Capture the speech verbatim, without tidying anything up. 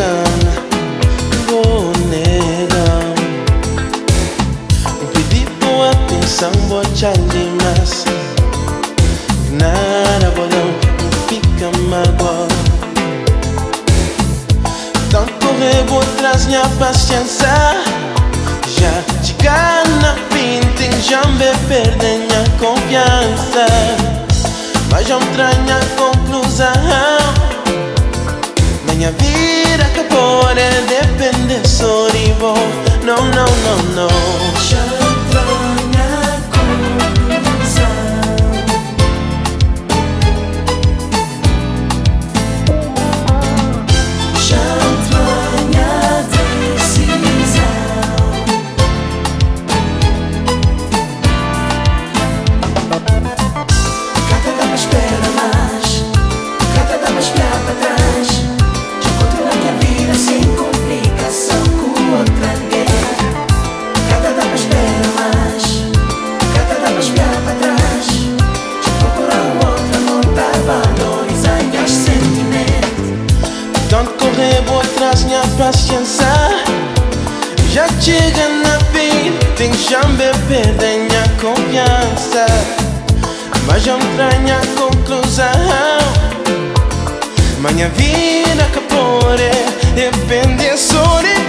negar, vou negar. Pedi tua atenção, vou te animar. Nada bolão, não fica magoado. Então correr por trás minha paciência. Já chegar na fim, tem já me perder minha confiança. Mas já entranha a conclusão. Minha vida acabou, é depender só de vós. Não, não, não, não. Já entranha a conclusão. Já entranha a decisão. Cata dá pra esperar mais. Cata dá pra espiar pra trás. Já controla minha vida sem complicação com outra ninguém. Cata dá pra esperar mais. Cata dá pra espiar pra trás. Já procurar outra, não tá valorizar meus sentimentos. Tanto correr por trás minha paciência. Já chega na fim, tem já me perder minha confiança. Mas já entranha a conclusão. Minha vida acabou, é depender só de